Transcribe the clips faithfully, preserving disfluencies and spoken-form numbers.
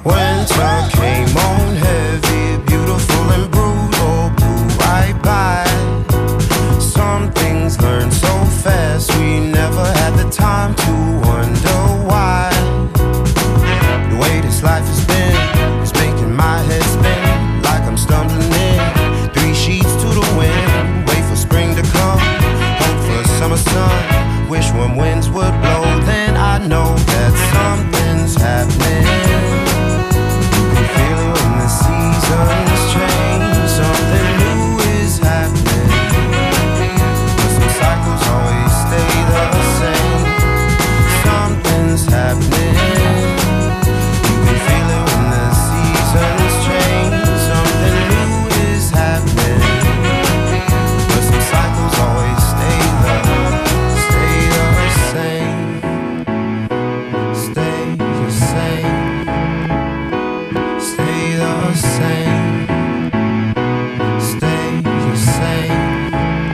Winter came on heavy, beautiful and brutal, blew right by. Some things learn so fast, we never had the time to wonder why. The way this life has been is making my head spin, like I'm stumbling in three sheets to the wind. Wait for spring to come, hope for summer sun, wish warm winds would blow, then I know that something's happening. Seasons change, something new is happening, but some cycles always stay the same. Something's happening, you can feel it when the seasons change. Something new is happening, but some cycles always stay the, stay the same, stay the same. Stay the same, stay the same.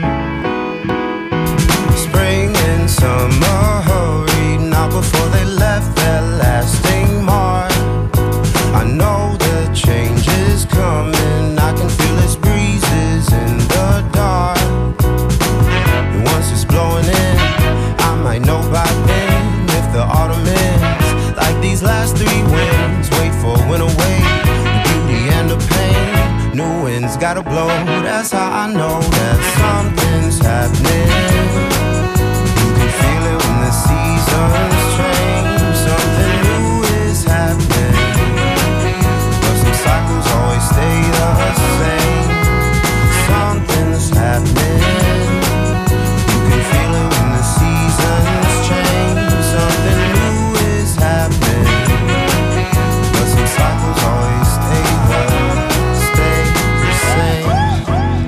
Spring and summer hurried, not before they left their lasting mark. I know the change is coming, I can feel its breezes in the dark. And once it's blowing in, I might know by then if the autumn ends like these last three winds. Wait for winter wave, and the pain, new winds gotta blow. That's how I know that something's happening. You can feel it when the seasons change. Something new is happening, but some cycles always stay the same. Something's happening. You can feel it when the seasons change. Something new is happening, but some cycles always stay the stay the same,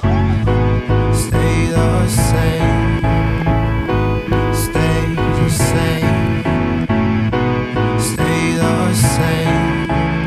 stay the same, stay the same, stay the same.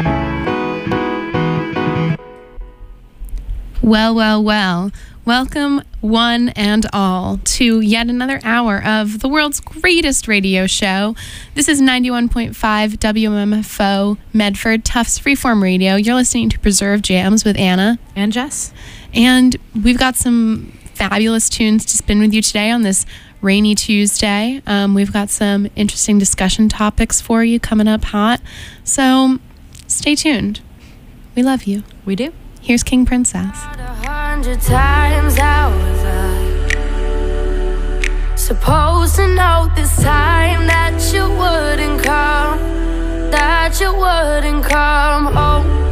Well, well, well. Welcome, one and all, to yet another hour of the world's greatest radio show. This is ninety-one point five W M F O Medford, Tufts Freeform Radio. You're listening to Preserve Jams with Anna and Jess. And we've got some fabulous tunes to spin with you today on this rainy Tuesday. Um, we've got some interesting discussion topics for you coming up hot. So stay tuned. We love you. We do. Here's King Princess. A hundred times how was I supposed to know this time that you wouldn't come, that you wouldn't come home?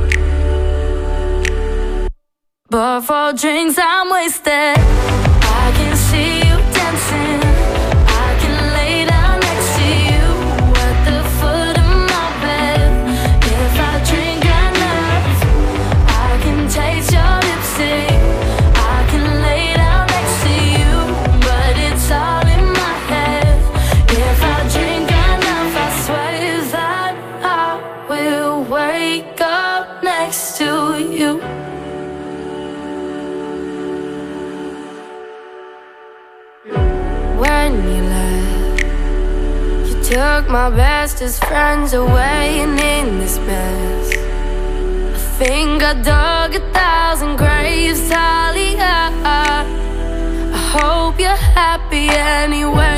But for drinks I'm wasted, I can see you dancing, I can lay down next to you at the foot of my bed. If I drink enough, I can taste your lipstick, I can lay down next to you, but it's all in my head. If I drink enough, I swear that I will wake up next to you. When you left, you took my bestest friends away, and in this mess I think I dug a thousand graves, Talia. I hope you're happy anyway,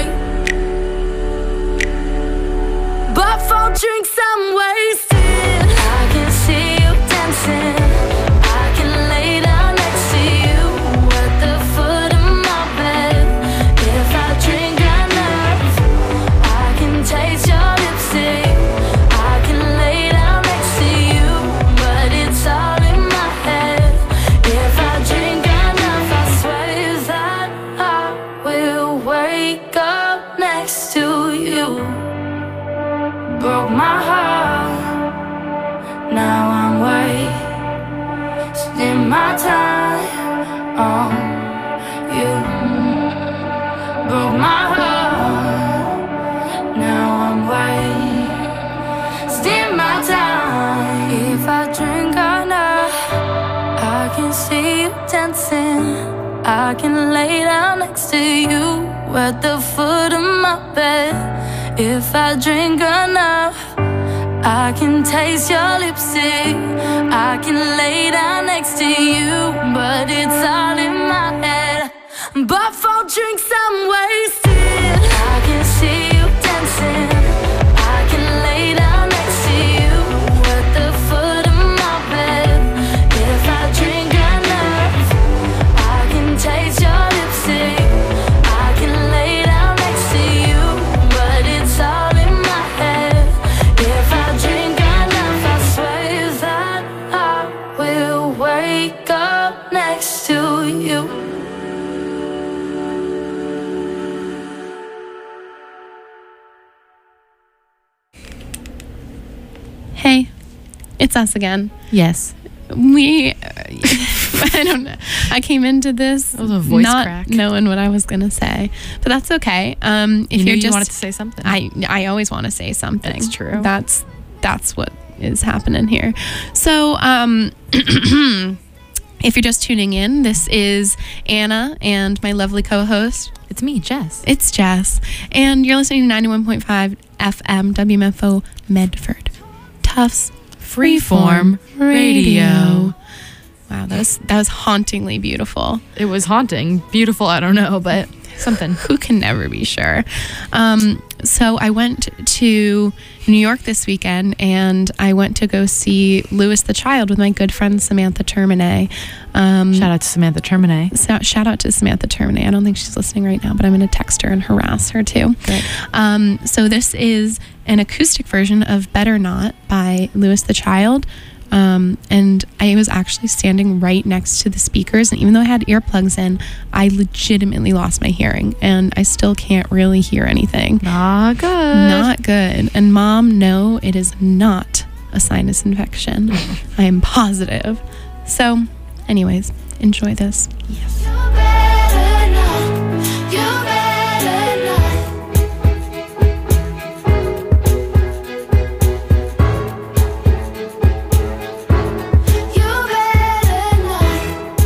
but for drinks I'm wasted. I can see you dancing, I can lay down next to you at the foot of my bed. If I drink enough, I can taste your lipstick, I can lay down next to you, but it's all in my head. If I drink enough, I swear that I will wake up next to you. Broke my heart, now I'm wasting my time on you. Broke my heart, now I'm wasting my time. If I drink enough, I can see you dancing, I can lay down next to you at the foot of my bed. If I drink enough, I can taste your lipstick. I can lay down next to you, but it's all in my head. But for drinks I'm wasted. I can see you dancing. I can lay down next to you at the foot of my bed. If I drink enough, I can taste your lipstick. I can lay down next to you, but it's all in my head. If I drink enough, I swear that I will wake up next to you. Hey, it's us again. Yes. We, I don't know. I came into this That was a voice not crack. knowing what I was going to say, but that's okay. Um, if You knew you're you just, wanted to say something. I, I always want to say something. That's true. That's, that's what is happening here. So, um, if you're just tuning in, this is Anna and my lovely co-host. It's me, Jess. It's Jess, and you're listening to ninety-one point five F M W M F O Medford. Tufts Freeform Radio. Wow, that was that was hauntingly beautiful. It was haunting. Beautiful, I don't know, but something. Who can never be sure? Um, so I went to New York this weekend, and I went to go see Louis the Child with my good friend Samantha Termine. Um, Shout out to Samantha Termine. So, shout out to Samantha Termine. I don't think she's listening right now, but I'm going to text her and harass her too. Great. Um, so this is an acoustic version of Better Not by Louis the Child. Um, and I was actually standing right next to the speakers, and even though I had earplugs in, I legitimately lost my hearing, and I still can't really hear anything. Not good. Not good. And Mom, no, it is not a sinus infection. I am positive. So, anyways, enjoy this. Yes. You better not. You better not. You better not.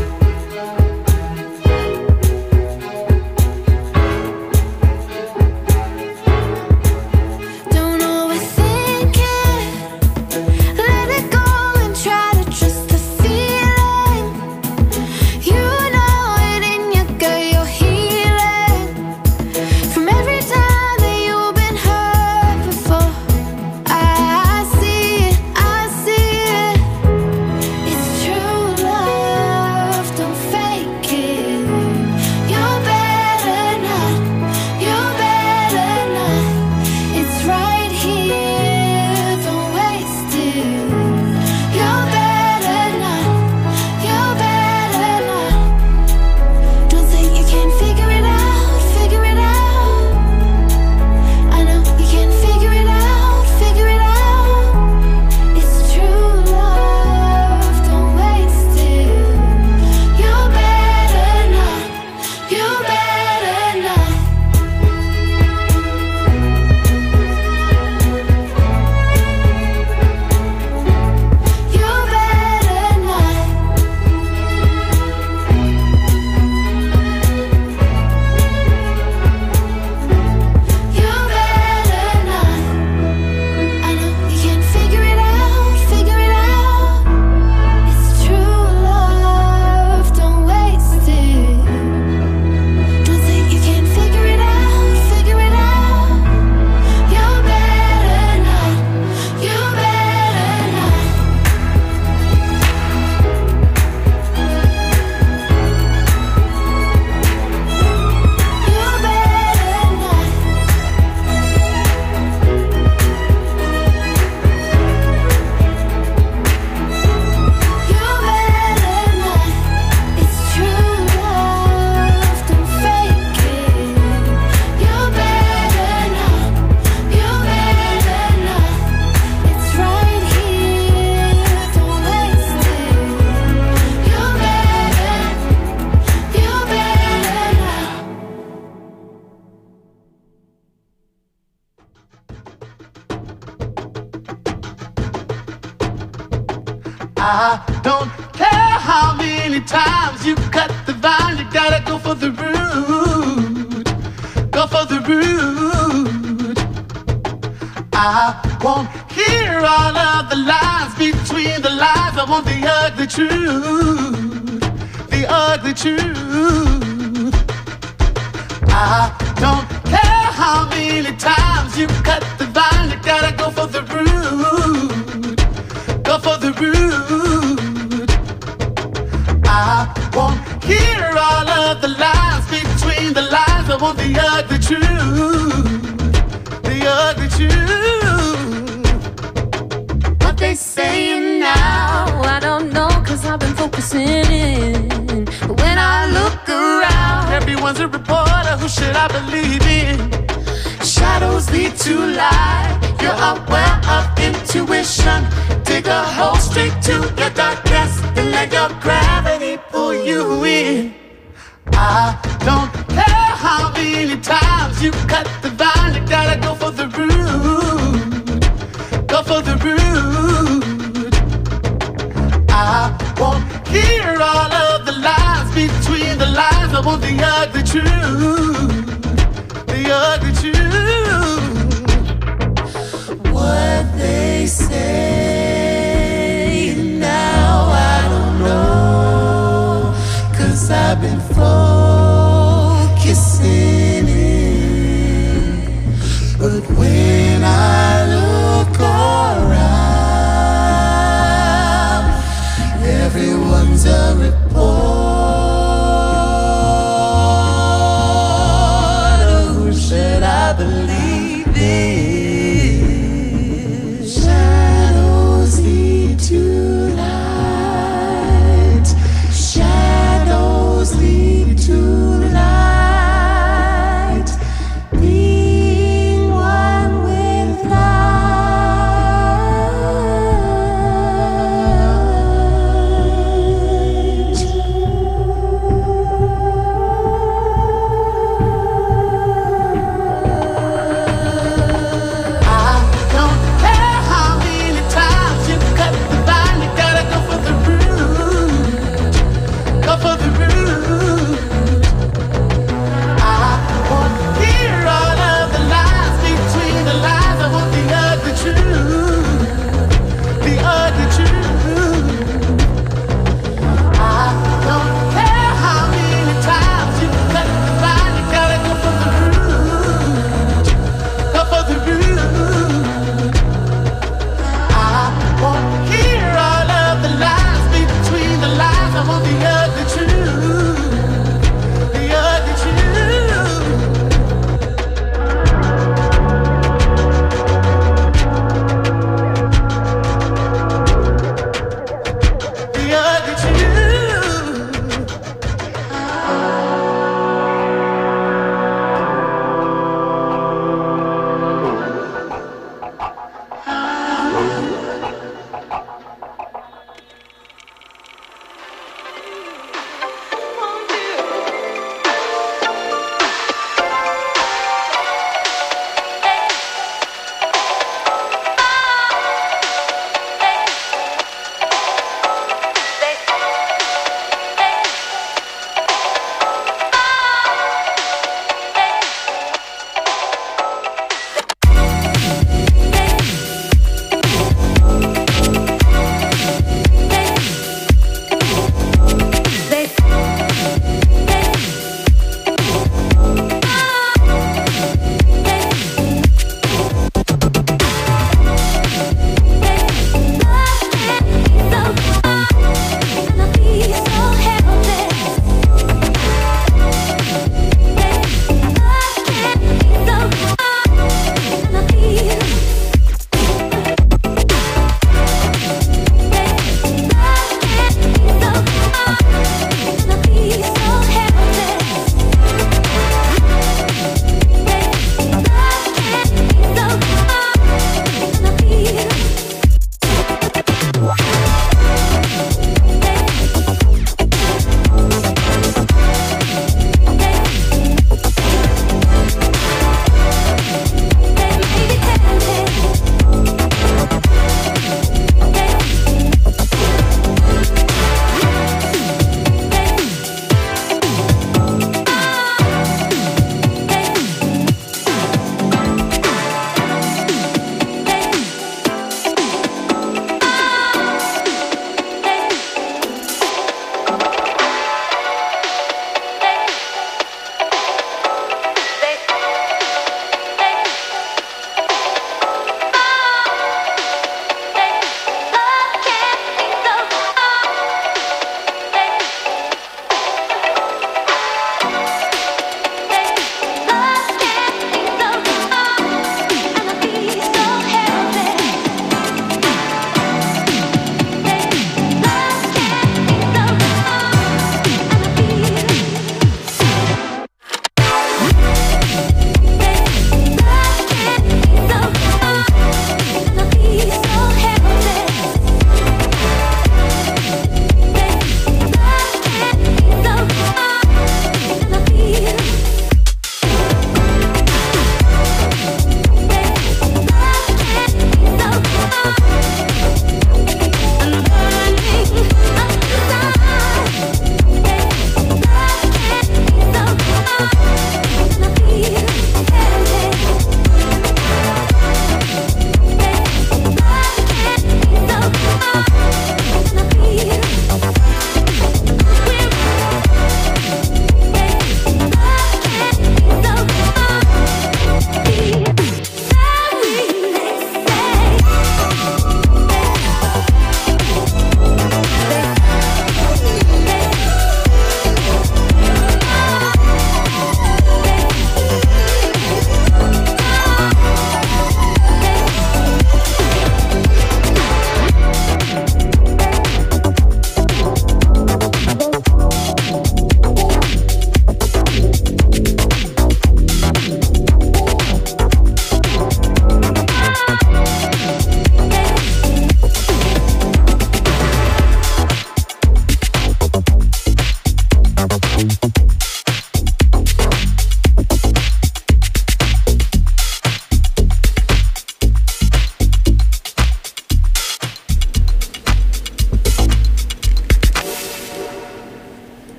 Don't overthink it. Let it go and try to trust the feeling. You know it in your gut, you're healing from every time that you've been hurt before. I see it, I see it. It's true love, don't fake it. You better not, you better not. It's right here, don't waste it. You better not, you better not. Don't think you can figure it out, figure it out. I know you can figure it out, figure it out. It's true love, don't waste it. You better not, you better not. You better not. You better not. I know you can figure it out, figure it out. It's true love, don't waste it. Don't think you can figure it out, figure it out. You better not, you better not. You better not. You better not. It's true love, don't fake it. You better not. You better not. It's right here, don't waste it. You better, you better not. I don't care how many times you cut the vine, you gotta go for the root. Go for the root. I won't hear all of the lies between the lies. I want the ugly truth, the ugly truth. I don't care how many times you cut the vine, you gotta go for the root, go for the root. I won't hear all of the lies between the lies. I want the ugly truth, the ugly truth. What they saying now, I don't know, cause I've been focusing in. But when I look around, everyone's a reporter, who should I believe in? shadows lead to light. You're aware of intuition. Dig a hole straight to your darkness and let your gravity pull you in. I don't care how many times you cut the vine, you gotta go for the root, go for the root. I won't hear all of the lies between the lies. I want the ugly truth, the ugly truth. What they say now, I don't know, cause I've been focusing in. But when I look around, everyone's a reporter. Who should I believe in? Shadows lead to light. Shadows lead to light. Being one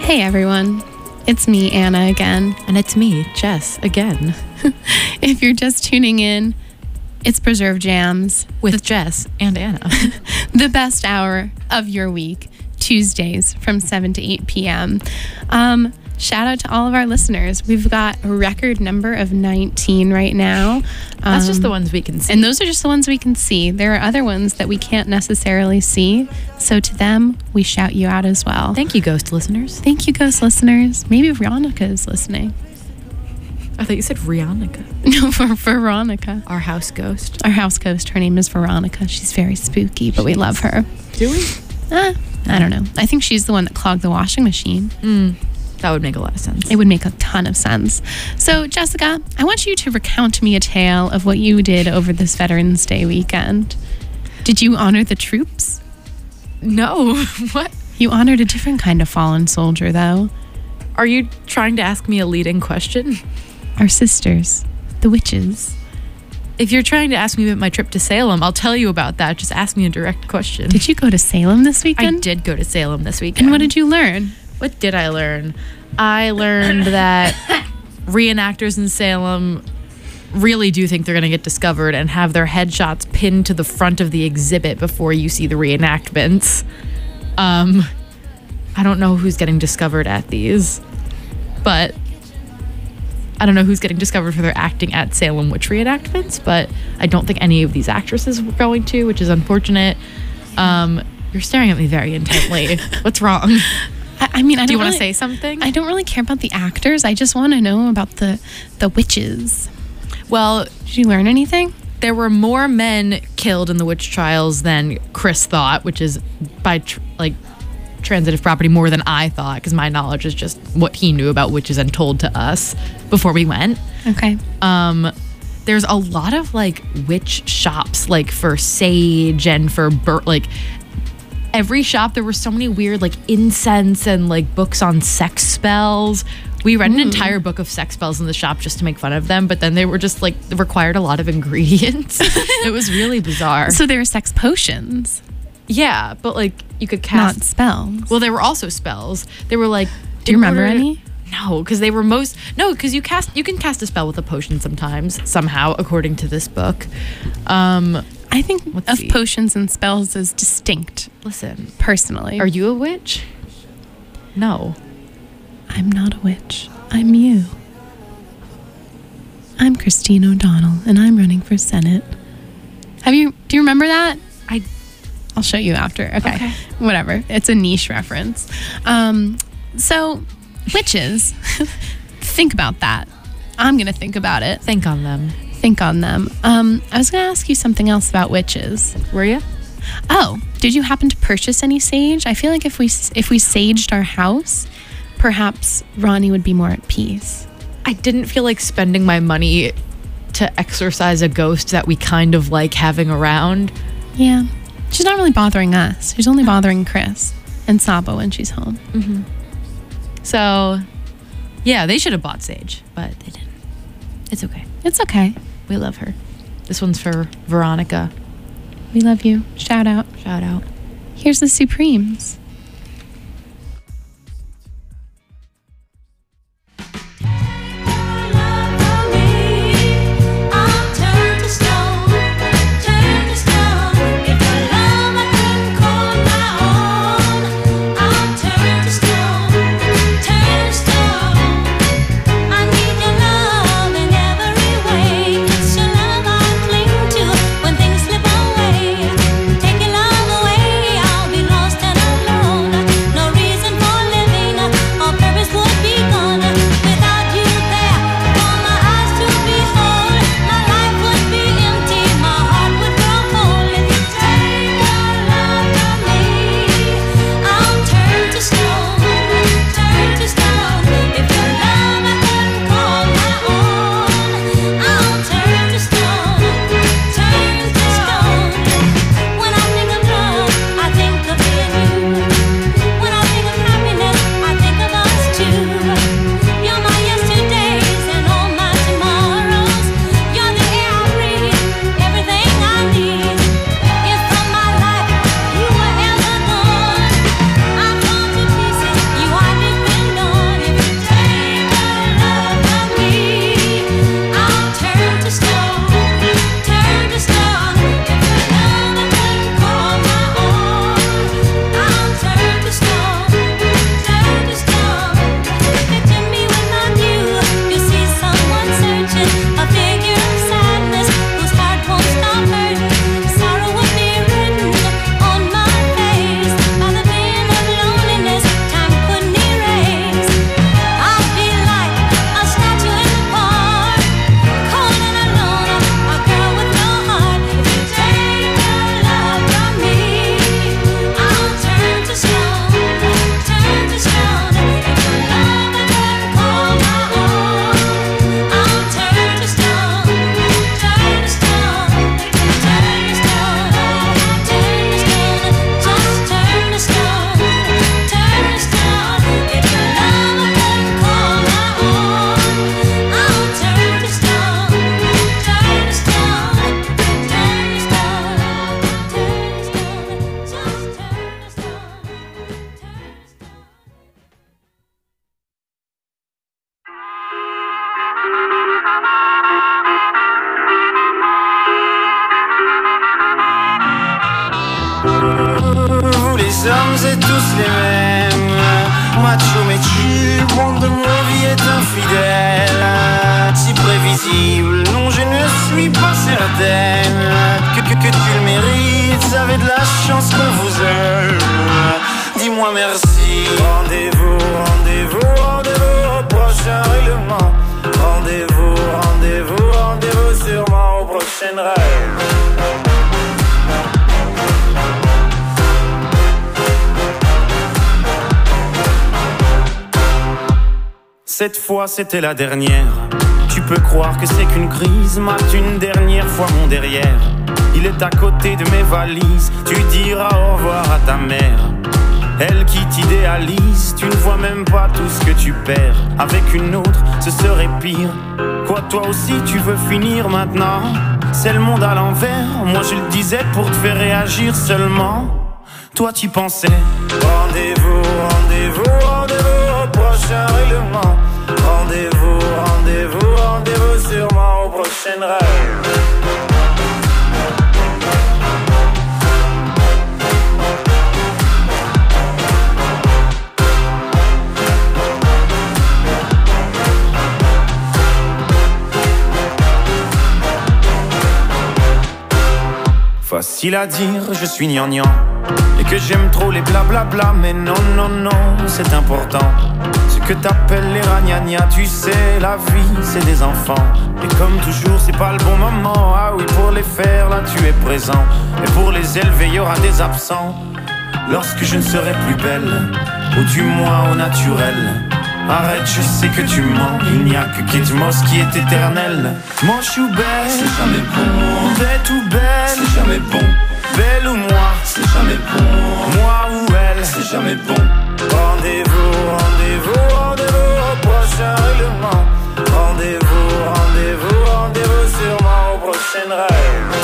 Hey everyone, it's me, Anna, again. And it's me, Jess, again. If you're just tuning in, it's Preserve Jams, With Jess and Anna. the best hour of your week, Tuesdays from seven to eight p.m. Um, shout out to all of our listeners. We've got a record number of nineteen right now. That's just Um, the ones we can see. And those are just the ones we can see. There are other ones that we can't necessarily see. So to them, we shout you out as well. Thank you, ghost listeners. Thank you, ghost listeners. Maybe Veronica is listening. I thought you said Rihanna. No, for, for Veronica. Our house ghost. Our house ghost, her name is Veronica. She's very spooky, but we love her. Do we? Uh, I don't know. I think she's the one that clogged the washing machine. Mm, that would make a lot of sense. It would make a ton of sense. So, Jessica, I want you to recount me a tale of what you did over this Veterans Day weekend. Did you honor the troops? No. What? You honored a different kind of fallen soldier, though. Are you trying to ask me a leading question? Our sisters, the witches. If you're trying to ask me about my trip to Salem, I'll tell you about that. Just ask me a direct question. Did you go to Salem this I weekend? did go to Salem this weekend. And what did you learn? What did I learn? I learned that reenactors in Salem really do think they're going to get discovered and have their headshots pinned to the front of the exhibit before you see the reenactments. Um, I don't know who's getting discovered at these, but I don't know who's getting discovered for their acting at Salem Witch reenactments, but I don't think any of these actresses were going to, which is unfortunate. Um, you're staring at me very intently. What's wrong? I, I mean, I Do you don't want to really- say something? I don't really care about the actors. I just want to know about the the witches. Well, Did you learn anything? there were more men killed in the witch trials than Chris thought, which is by tr- like transitive property more than I thought, because my knowledge is just what he knew about witches and told to us before we went. Okay. Um, there's a lot of like witch shops, like for sage and for bur- like every shop. There were so many weird like incense and like books on sex spells. We read an entire book of sex spells in the shop just to make fun of them, but then they were just like required a lot of ingredients. It was really bizarre. So there were sex potions, Yeah, but like you could not cast. spells. Well, they were also spells. They were like. Do you in remember order to- any? No, because they were most no, because you cast you can cast a spell with a potion sometimes somehow, according to this book. Um, I think Let's of see. potions and spells as distinct, listen, personally. are you a witch? No. I'm not a witch. I'm you. I'm Christine O'Donnell, and I'm running for Senate. Have you? Do you remember that? I I'll show you after. Okay. Okay. Whatever. It's a niche reference. Um, so, witches. Think about that. I'm going to think about it. think on them. Think on them. Um, I was going to ask you something else about witches. Were you? Oh, did you happen to purchase any sage? I feel like if we if we saged our house, perhaps Ronnie would be more at peace. I didn't feel like spending my money to exorcise a ghost that we kind of like having around. Yeah. She's not really bothering us. She's only bothering Chris and Sabo when she's home. So, yeah, they should have bought sage, but they didn't. It's okay. It's okay. We love her. This one's for Veronica. We love you. Shout out. Shout out. Here's the Supremes. Take your love away, I'll be lost and alone. hommes et tous les mêmes. Macho mais tu, monde de mon vie est infidèle. Si prévisible, non je ne suis pas certaine que, que, que tu le mérites, vous avez de la chance qu'on vous aime. Dis-moi merci. Rendez-vous, rendez-vous, rendez-vous au prochain règlement. Rendez-vous, rendez-vous, rendez-vous sûrement au prochain rêve. Cette fois c'était la dernière. Tu peux croire que c'est qu'une crise, mate une dernière fois mon derrière. Il est à côté de mes valises, tu diras au revoir à ta mère. Elle qui t'idéalise, tu ne vois même pas tout ce que tu perds. Avec une autre, ce serait pire. Quoi, toi aussi tu veux finir maintenant? C'est le monde à l'envers, moi je le disais pour te faire réagir seulement. Toi tu pensais. Rendez-vous, rendez-vous, rendez-vous au prochain règlement. Rendez-vous, rendez-vous, rendez-vous sûrement au prochain rêve. Facile à dire, je suis gnangnan et que j'aime trop les blablabla. Mais non, non, non, c'est important. Ce que t'appelles les ragnagnas, tu sais, la vie, c'est des enfants. Et comme toujours, c'est pas le bon moment. Ah oui, pour les faire, là, tu es présent. Et pour les élever, il y aura des absents. Lorsque je ne serai plus belle, ou du moins au naturel. Arrête, je sais que tu mens. Il n'y a que Kate Moss qui est éternel. Manche ou belle, c'est jamais bon. Bête ou belle, c'est jamais bon. Belle ou moi, c'est jamais bon. Moi ou elle, c'est jamais bon. Rendez-vous, rendez-vous, rendez-vous au prochain règlement. Rendez-vous, rendez-vous, rendez-vous sûrement au prochain rêve.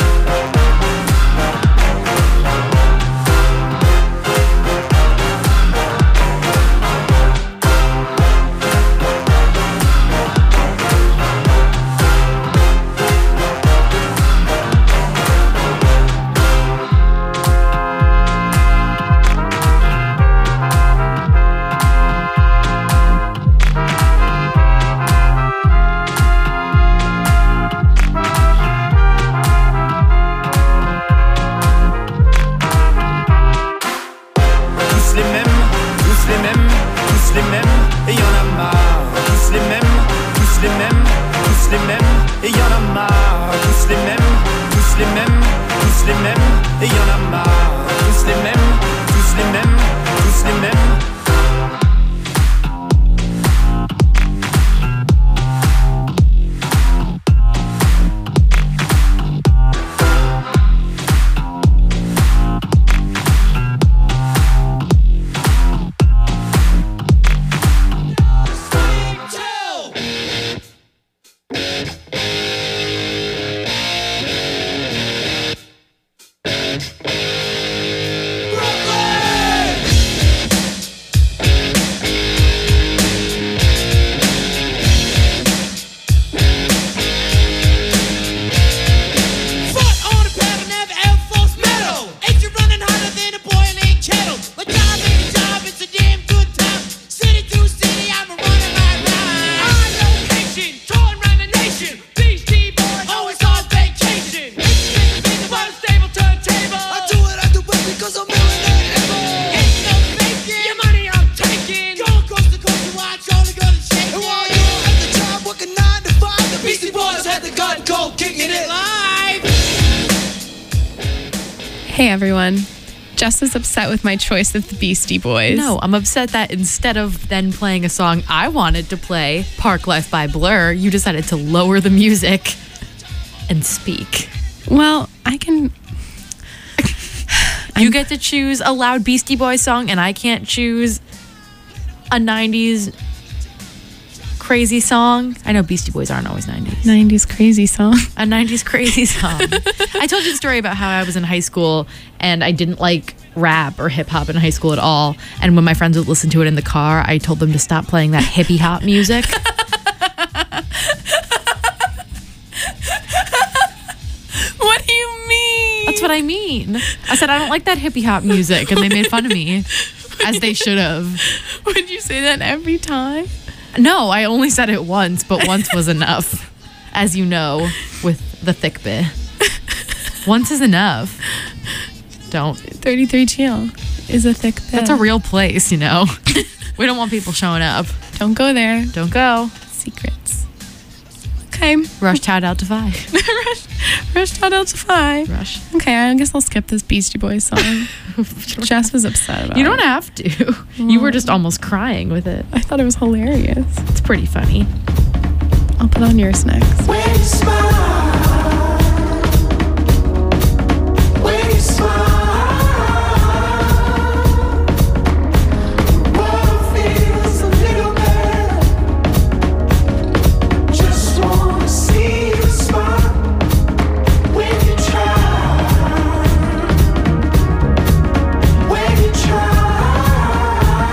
Hey everyone, Jess is upset with my choice of the Beastie Boys. No, I'm upset that instead of then playing a song I wanted to play, Park Life by Blur, you decided to lower the music and speak. Well, I can... You get to choose a loud Beastie Boys song and I can't choose a nineties crazy song. I know Beastie Boys aren't always nineties. nineties crazy song. A nineties crazy song. I told you the story about how I was in high school and I didn't like rap or hip hop in high school at all. And when my friends would listen to it in the car, I told them to stop playing that hippie hop music. What do you mean? That's what I mean. I said, I don't like that hippie hop music. And they made fun of me, as they should have. Would you say that every time? No, I only said it once, but once was enough. As you know, with the thick bit. Once is enough. Don't. thirty-three G L is a thick bit. That's a real place, you know. We don't want people showing up. Don't go there. Don't go. Secrets. Okay. Rush Tide out to five. Rush, rush Tide out to five. Rush. Okay, I guess I'll skip this Beastie Boys song. Jess was upset about it. You don't have to. You were just almost crying with it. I thought it was hilarious. It's pretty funny. I'll put on yours next. When you smile, when you smile, the world feels a little better. Just wanna see you smile when you try, when you try.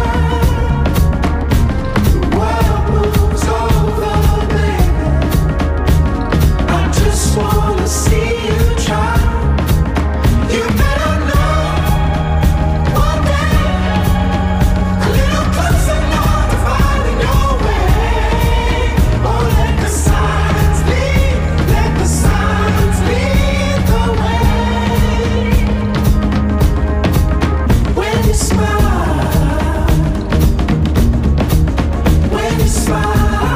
The world moves over. I just wanna see you try. You better know one day a little closer now to finding your way. Oh, let the signs lead, let the signs lead the way. When you smile, when you smile.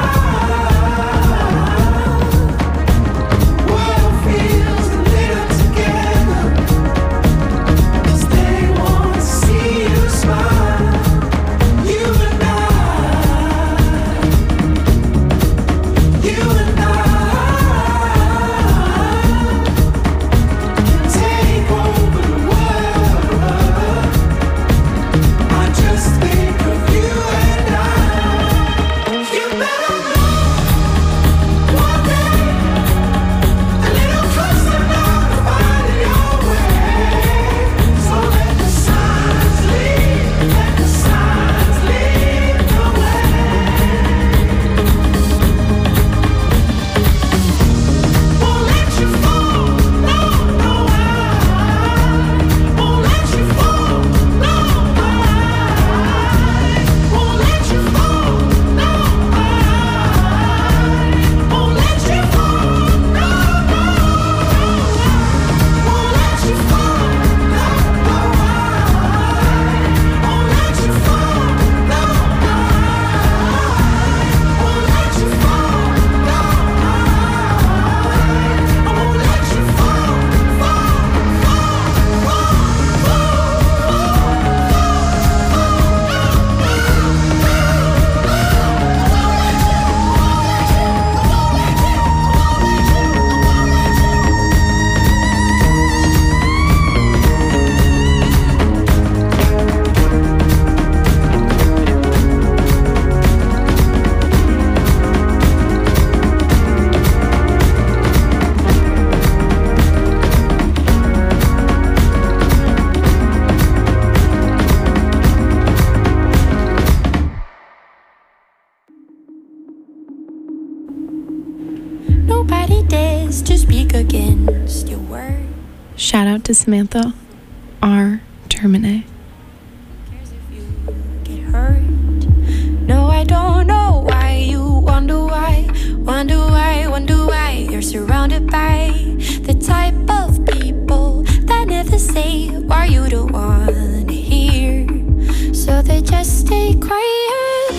Nobody dares to speak against your word. Shout out to Samantha R. Termine. Cares if you get hurt. No, I don't know why you wonder why, wonder why, wonder why you're surrounded by the type of people that never say why you don't want to hear. So they just stay quiet.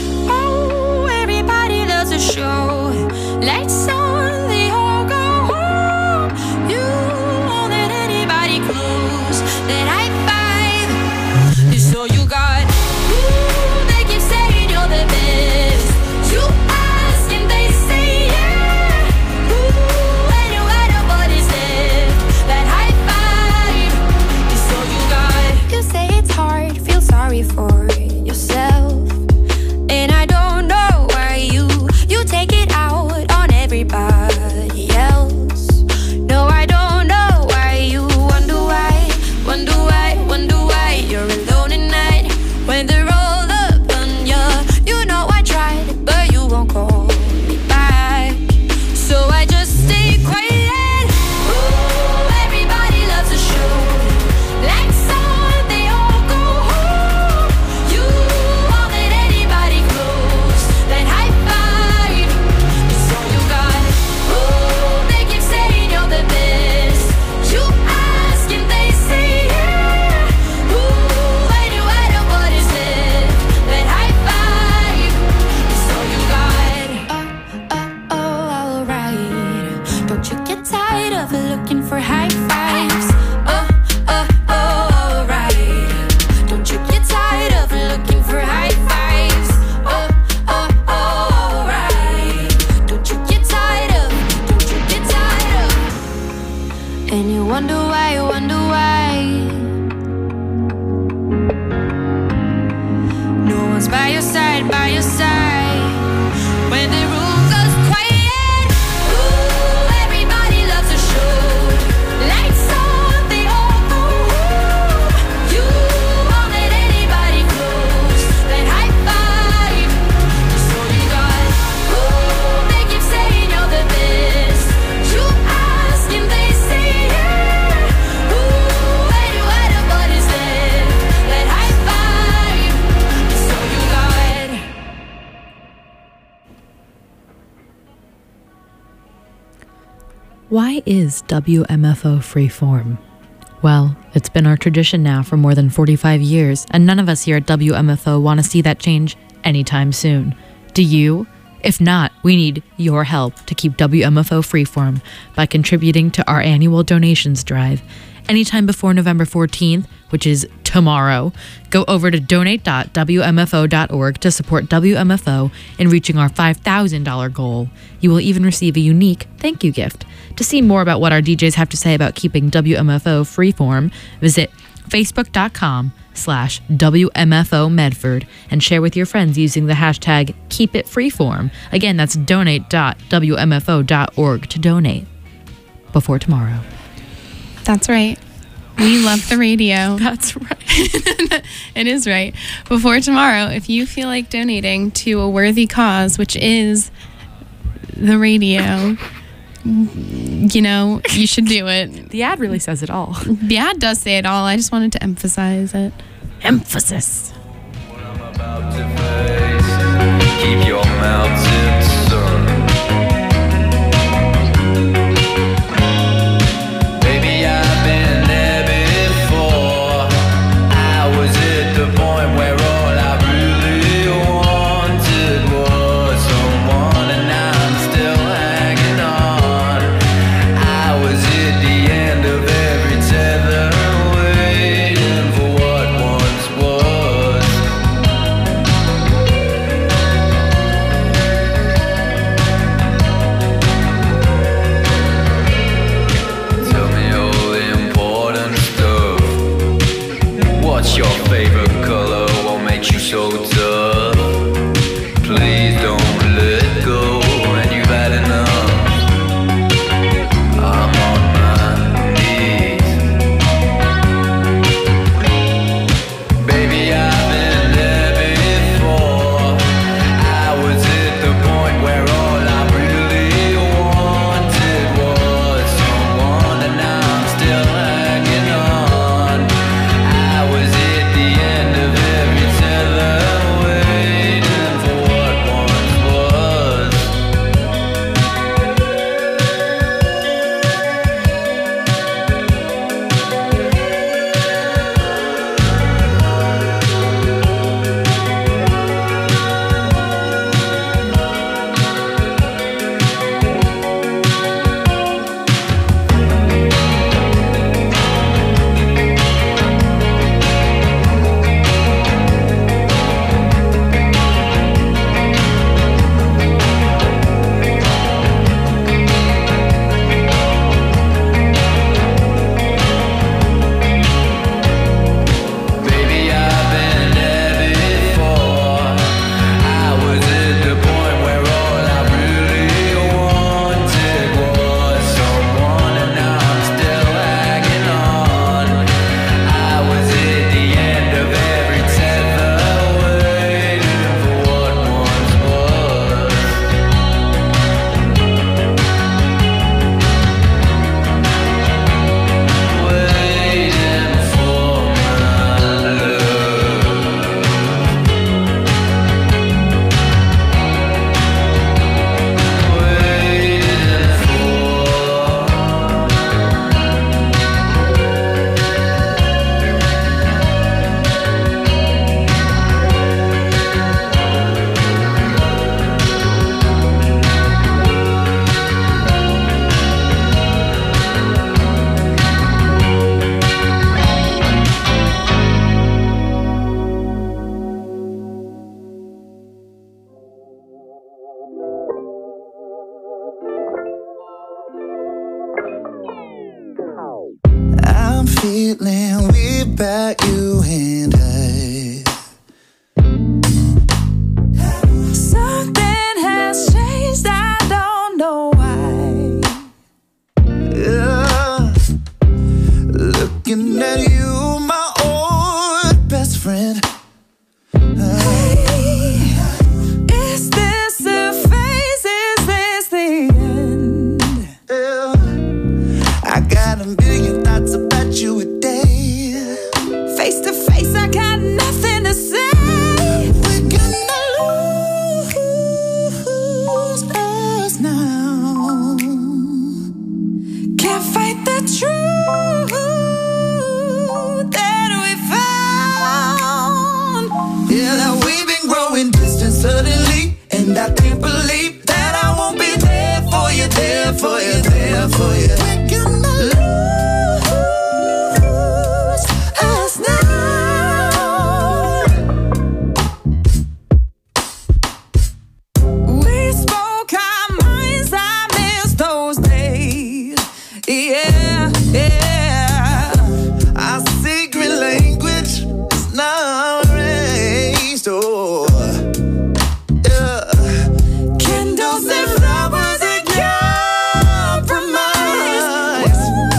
Oh, everybody loves a show. Let's on the whole go home. You won't let anybody close that I find. So you got, ooh, they keep saying you're the best. You ask and they say yeah. Ooh, and you add up what is left. That high five. So you got, you say it's hard, feel sorry for yourself. And I don't know why you, you take it out on everybody else. No, I don't know why you wonder why, wonder why. And you wonder why, you wonder why no one's by your side, by your side when the room goes quiet. Ooh, everybody loves a show. Lights on, they all go home. You won't let anybody close. That high five. So you got, ooh, they keep saying you're the best. You ask and they say yeah. Ooh, and you had a body's left. That high five. So you got. Why is W M F O freeform? Well, it's been our tradition now for more than forty-five years, and none of us here at W M F O want to see that change anytime soon. Do you? If not, we need your help to keep W M F O freeform by contributing to our annual donations drive. Anytime before November fourteenth, which is tomorrow, go over to donate dot w m f o dot org to support W M F O in reaching our five thousand dollars goal. You will even receive a unique thank you gift. To see more about what our D Js have to say about keeping W M F O freeform, visit facebook.com slash WMFO Medford and share with your friends using the hashtag KeepItFreeform. Again, that's donate dot w m f o dot org to donate before tomorrow. That's right. We love the radio. That's right. It is right. Before tomorrow, if you feel like donating to a worthy cause, which is the radio, you know, you should do it. The ad really says it all. The ad does say it all. I just wanted to emphasize it. Emphasis. What I'm about to face, keep your mouth zipped, son. Baby, I've been there before. I was at the point where all I really wanted was someone, and now I'm still hanging on. I was at the end of every tether, waiting for what once was. feeling we back you and I. Something has changed, I don't know why. Yeah. Looking at you, my old best friend. Hey, is this a phase? Is this the end? Yeah. I got a million thoughts about you a day. Face to face, I got nothing to say. We're gonna lose us now. Can't fight the truth that we found. Yeah, that we've been growing distant suddenly, and I can't believe that I won't be there for you, there for you, there for you. We're gonna lose us now. We spoke our minds, I miss those days. Yeah, yeah. Our secret language is now raised. Oh, yeah. Candles and flowers and compromise.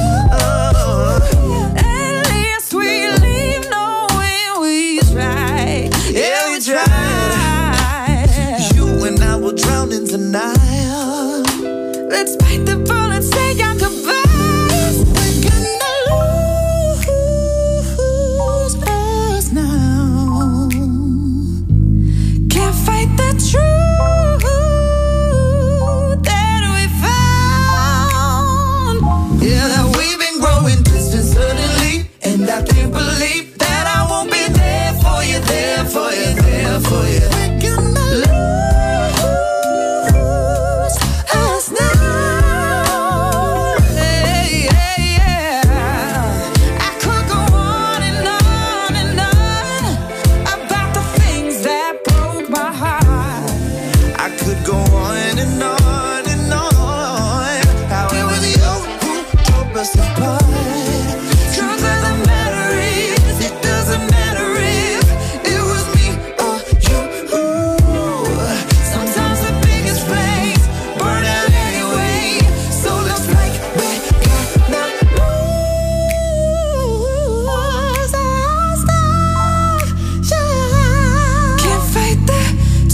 Oh, At least we leave knowing we tried. yeah, we tried. You and I will drown in denial. Let's bite the bullet, say our goodbyes. We're gonna lose us now. Can't fight the truth that we found. Yeah, that we've been growing distant suddenly, and I can't believe that I won't be there for you, there for you, there for you. We're gonna lose us now. Hey, hey, yeah. I could go on and on and on about the things that broke my heart. I could go on and on and on. How it was you who tore us apart. Truth doesn't matter if, it doesn't matter if it was me or you. Sometimes the biggest flames burn out anyway. So looks like we're gonna lose our stuff. Can't fight the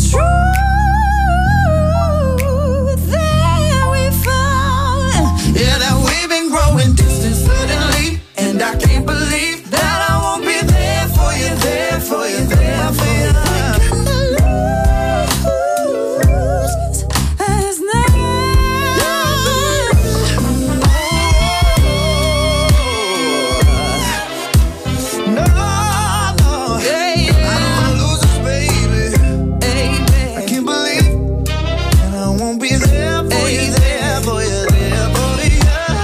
truth that we found. Yeah, that we've been growing distant suddenly, and I can't believe that I won't be there for you, there for you, there for you. Lose us now. No, no, Hey, I don't wanna lose us, baby. hey, I babe. can't believe that I won't be there for you, there for you, there for you.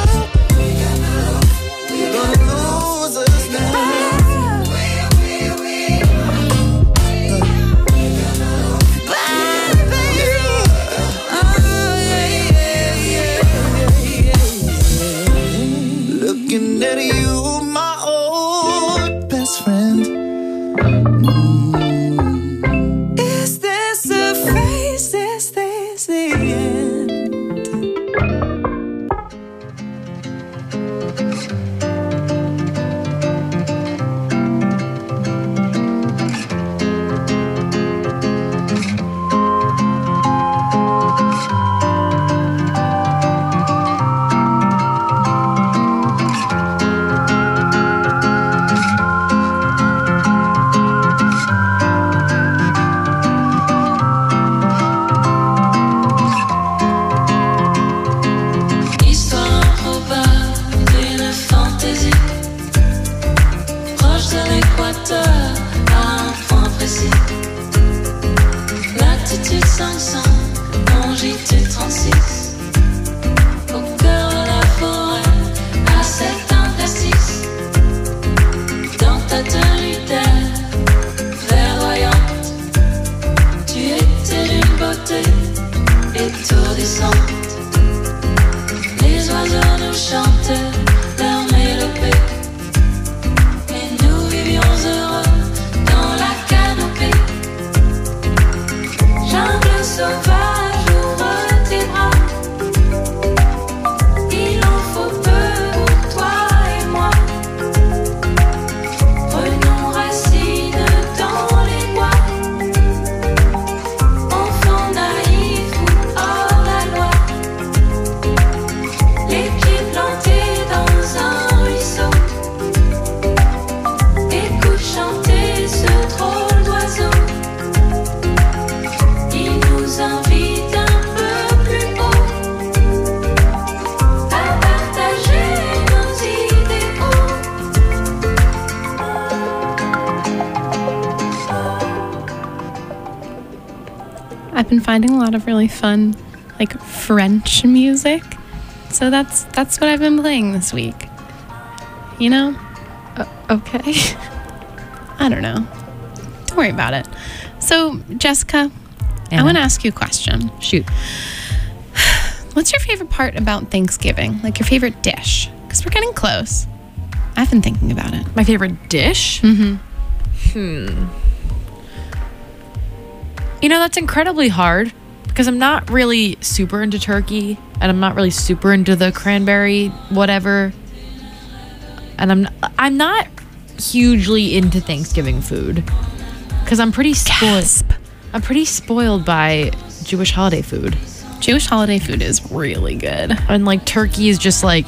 You're gonna lose us now. Looking at you, my old best friend. Is this a phase? Is this the end? I've been finding a lot of really fun, like French music. So that's that's what I've been playing this week. You know? Uh, okay. I don't know. Don't worry about it. So, Jessica, I Anna. want to ask you a question. Shoot. What's your favorite part about Thanksgiving? Like your favorite dish? Because we're getting close. I've been thinking about it. My favorite dish? Mm-hmm. Hmm. You know, that's incredibly hard because I'm not really super into turkey and I'm not really super into the cranberry whatever. And I'm I'm not hugely into Thanksgiving food because I'm pretty spoiled. Gasp. I'm pretty spoiled by Jewish holiday food. Jewish holiday food is really good. And like turkey is just like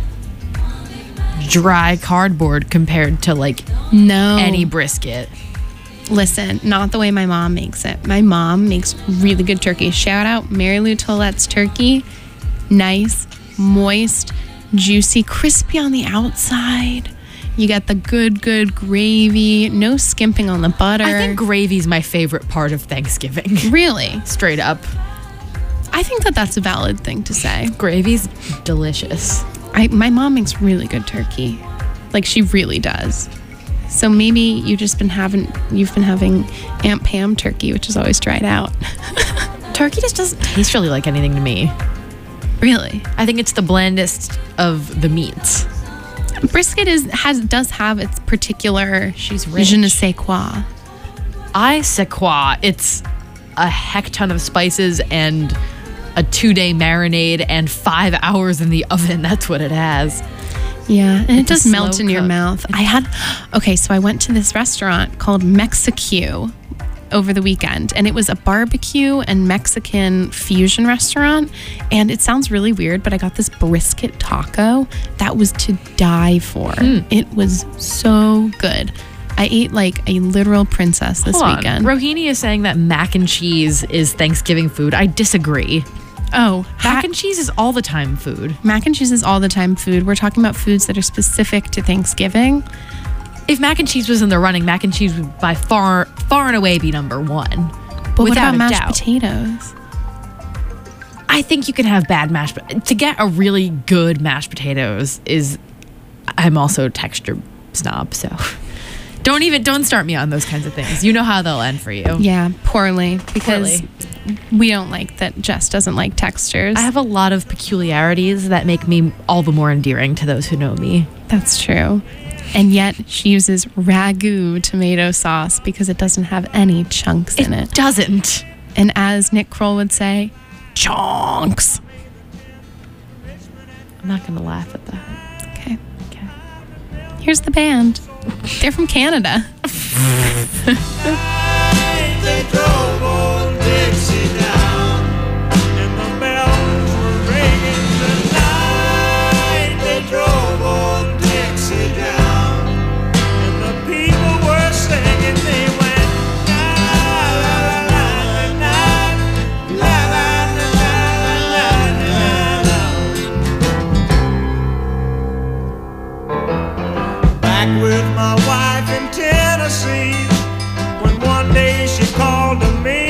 dry cardboard compared to like No. any brisket. Listen, not the way my mom makes it. My mom makes really good turkey. Shout out Mary Lou Tollett's turkey. Nice, moist, juicy, crispy on the outside. You get the good, good gravy. No skimping on the butter. I think gravy's my favorite part of Thanksgiving. Really? Straight up. I think that that's a valid thing to say. Gravy's delicious. I, my mom makes really good turkey. Like she really does. So maybe you've just been having, you've been having Aunt Pam turkey, which is always dried out. Turkey just doesn't taste really like anything to me. Really? I think it's the blandest of the meats. Brisket is has does have its particular She's rich. je ne sais quoi. I sais quoi. It's a heck ton of spices and a two-day marinade and five hours in the oven. That's what it has. Yeah, and it It's a does melt slow in your cook. mouth. I had okay, so I went to this restaurant called Mexique over the weekend, and it was a barbecue and Mexican fusion restaurant. And it sounds really weird, but I got this brisket taco that was to die for. It was so good. I ate like a literal princess this Hold on. weekend. Rohini is saying that mac and cheese is Thanksgiving food. I disagree. Oh, Mac ha- and cheese is all the time food. mac and cheese is all the time food. We're talking about foods that are specific to Thanksgiving. If mac and cheese was in the running, mac and cheese would by far, far and away be number one. But what Without about a mashed doubt. potatoes? I think you can have bad mashed, but to get a really good mashed potatoes is, I'm also a texture snob, so don't even, don't start me on those kinds of things. You know how they'll end for you. Yeah, poorly, because Poorly. we don't like that Jess doesn't like textures. I have a lot of peculiarities that make me all the more endearing to those who know me. That's true. And yet she uses ragu tomato sauce because it doesn't have any chunks in it. Doesn't. And as Nick Kroll would say, chunks. I'm not going to laugh at that. Okay. Okay. Here's the band. They're from Canada. They drove old Dixie down, and the bells were ringing tonight. They drove old Dixie down, and the people were singing. They went la la la la la la la la la la. Back with my wife in Tennessee, when one day she called to me,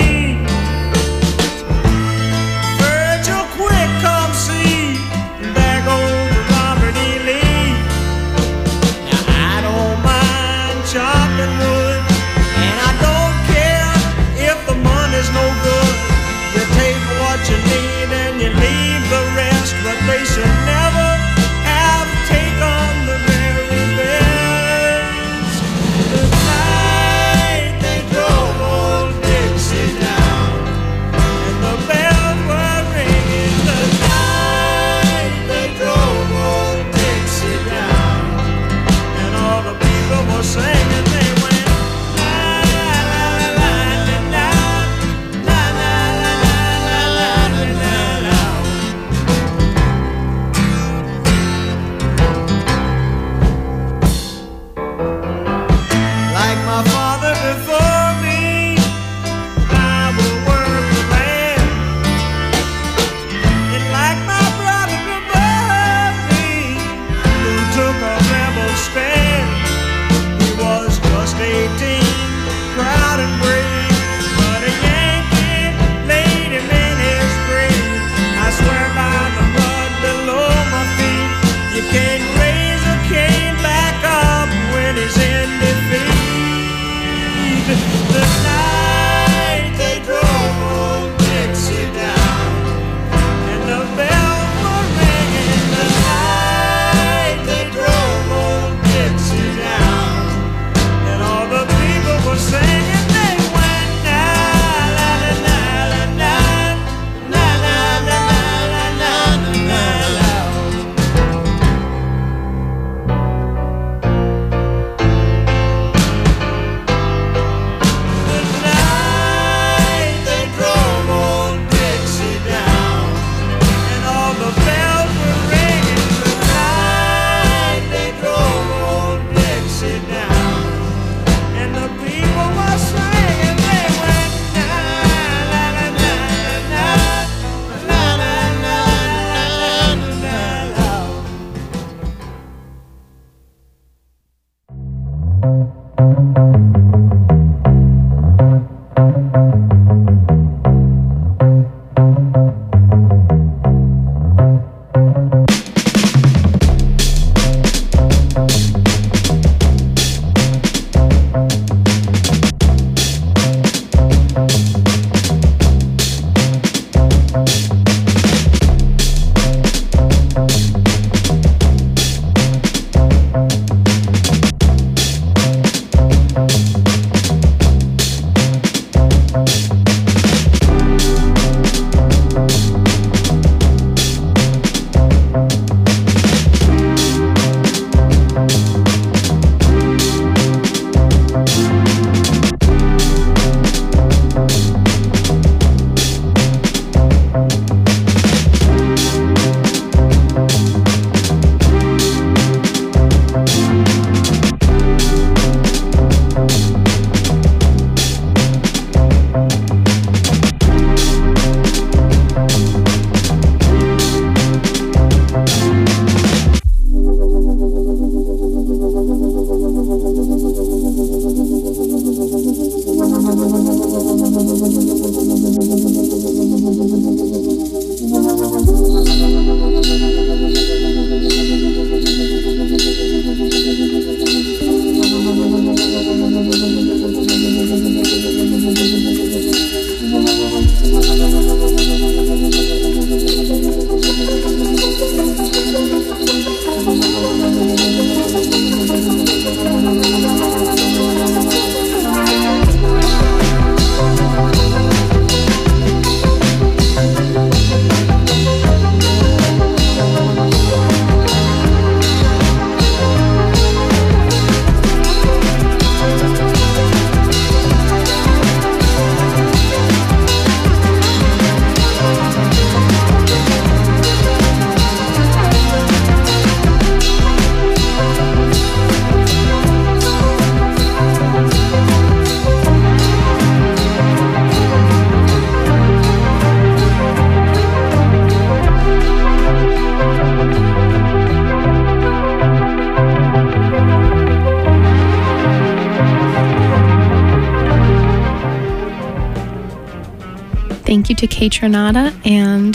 Virgil, quick, come see, there goes Robert E. Lee. Now I don't mind chopping wood, and I don't care if the money's no good. You take what you need and you leave the rest, but they should never have taken the very best. The night they drove old Thank you to Kaytranada and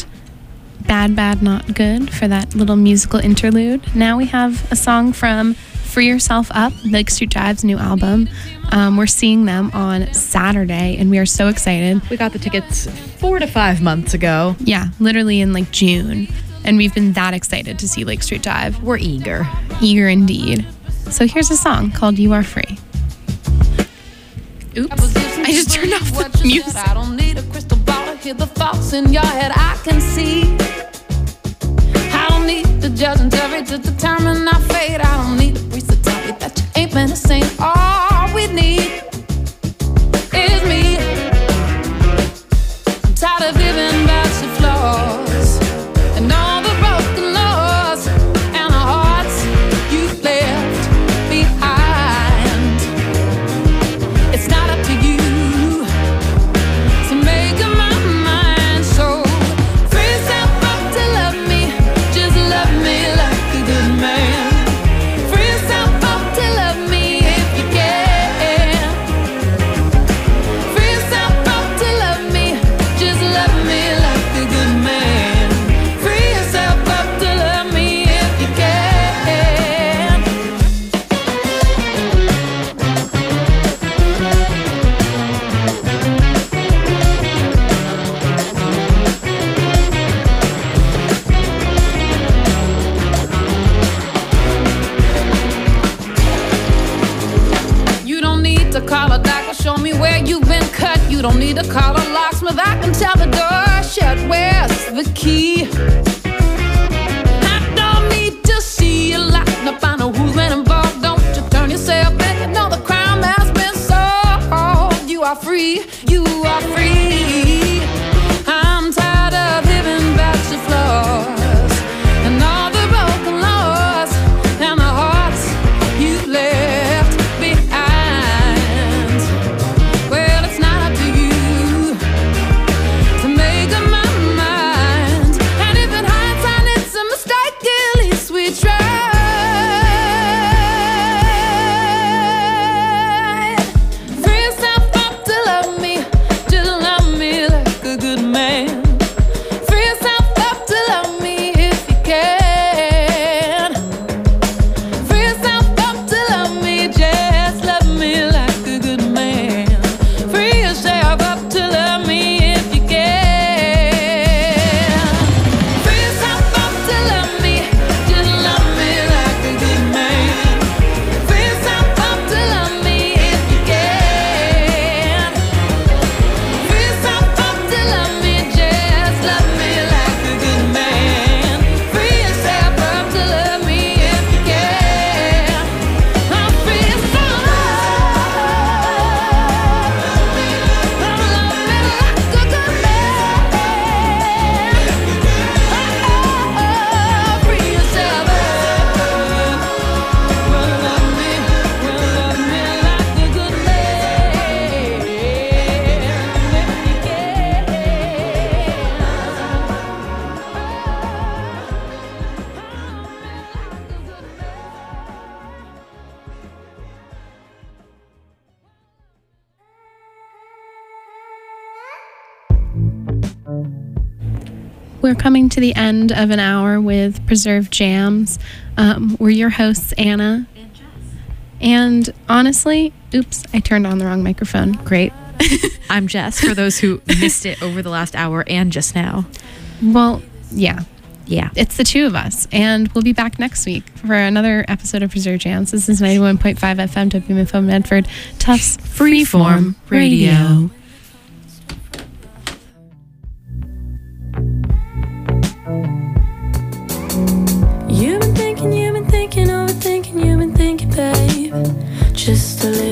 Bad Bad Not Good for that little musical interlude. Now we have a song from Free Yourself Up, Lake Street Jive's new album. Um, we're seeing them on Saturday, and we are so excited. We got the tickets four to five months ago. Yeah, literally in like June. And we've been that excited to see Lake Street Jive. We're eager. Eager indeed. So here's a song called You Are Free. Oops, I just turned off the music. I don't need a crystal ball to hear the thoughts in your head. I can see. I don't need the judge and jury to determine our fate. I don't need a priest to tell me that you ain't been a saint. All we need is me. I'm tired of living by your flaws and all the broken laws and the hearts you've left behind. It's not up to you to make up my mind. So free yourself up to love me. Just love me like a good man. Free yourself up to love me if you can. Free yourself up to love me. Just love me like a good man. Free yourself up to love me if you can. You don't need to call a doctor, show me where you've been cut. You don't need to call a locksmith, I can tell the door shut. Where's the key? I don't need to see you locked up. I know who's been involved. Don't you turn yourself in. You know the crime has been solved. You are free, you are free. I'm tired of living by your flaws and all the broken laws and the hearts you've left behind. Well, it's not up to you to make up my mind. And if in hindsight it's a mistake, at least we tried. we're coming to the end of an hour with Preserved Jams. Um, we're your hosts, Anna. And Jess. And honestly, oops, I turned on the wrong microphone. Great. I'm Jess, for those who missed it over the last hour and just now. Well, yeah. Yeah. It's the two of us. And we'll be back next week for another episode of Preserved Jams. This is ninety-one point five F M W M F O Medford, Tufts Freeform Radio. You've been thinking, you've been thinking, overthinking, you've been thinking, babe. Just a little